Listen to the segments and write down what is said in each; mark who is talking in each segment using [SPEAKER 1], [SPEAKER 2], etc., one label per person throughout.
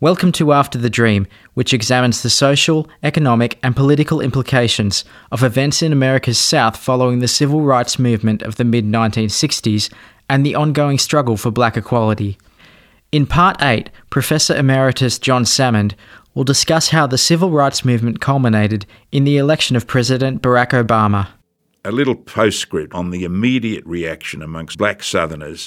[SPEAKER 1] Welcome to After the Dream, which examines the social, economic and political implications of events in America's South following the civil rights movement of the mid-1960s and the ongoing struggle for black equality. In Part 8, Professor Emeritus John Salmond will discuss how the civil rights movement culminated in the election of President Barack Obama.
[SPEAKER 2] A little postscript on the immediate reaction amongst black Southerners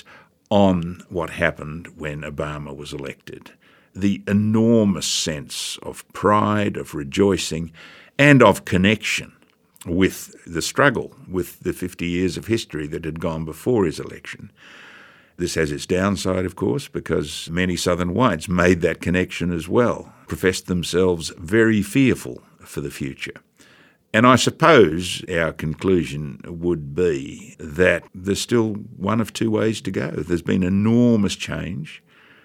[SPEAKER 2] on what happened when Obama was elected. The enormous sense of pride, of rejoicing, and of connection with the struggle, with the 50 years of history that had gone before his election. This has its downside, of course, because many Southern whites made that connection as well, professed themselves very fearful for the future. And I suppose our conclusion would be that there's still one of two ways to go. There's been enormous change,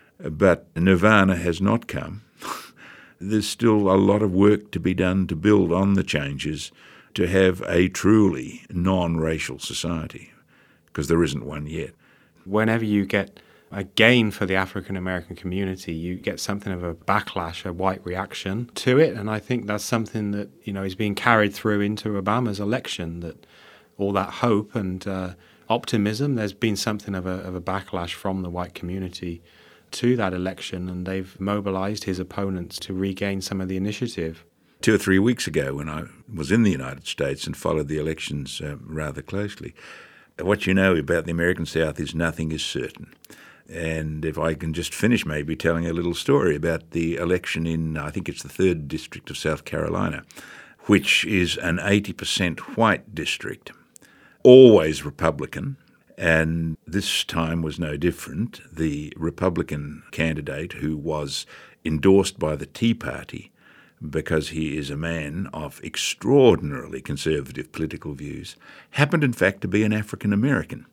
[SPEAKER 2] but nirvana has not come. There's still a lot of work to be done to build on the changes to have a truly non-racial society, because there isn't one yet.
[SPEAKER 3] Whenever you get a gain for the African American community, you get something of a backlash, a white reaction to it. And I think that's something that, is being carried through into Obama's election, that all that hope and optimism, there's been something of a backlash from the white community to that election, and they've mobilized his opponents to regain some of the initiative.
[SPEAKER 2] 2 or 3 weeks ago, when I was in the United States and followed the elections rather closely, what you know about the American South is nothing is certain. And if I can just finish maybe telling a little story about the election in, I think it's the 3rd District of South Carolina, which is an 80% white district, always Republican, and this time was no different. The Republican candidate, who was endorsed by the Tea Party because he is a man of extraordinarily conservative political views, happened in fact to be an African American.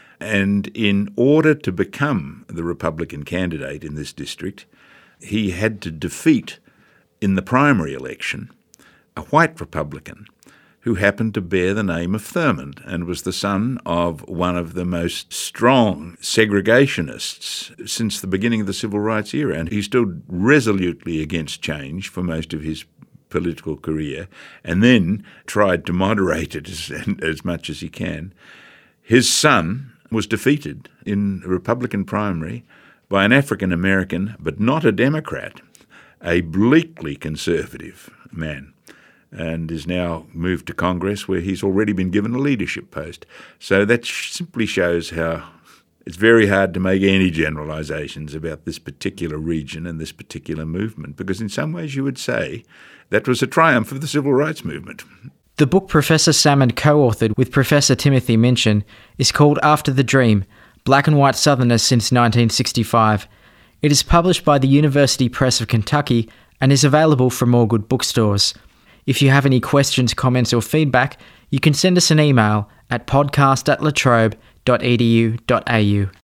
[SPEAKER 2] And in order to become the Republican candidate in this district, he had to defeat, in the primary election, a white Republican who happened to bear the name of Thurmond and was the son of one of the most strong segregationists since the beginning of the Civil Rights era. And he stood resolutely against change for most of his political career and then tried to moderate it as much as he can. His son was defeated in a Republican primary by an African American, but not a Democrat, a bleakly conservative man, and is now moved to Congress, where he's already been given a leadership post. So that simply shows how it's very hard to make any generalizations about this particular region and this particular movement, because in some ways you would say that was a triumph of the civil rights movement.
[SPEAKER 1] The book Professor Salmond co-authored with Professor Timothy Minchin is called After the Dream, Black and White Southerners Since 1965. It is published by the University Press of Kentucky and is available from all good bookstores. If you have any questions, comments or feedback, you can send us an email at podcast@latrobe.edu.au.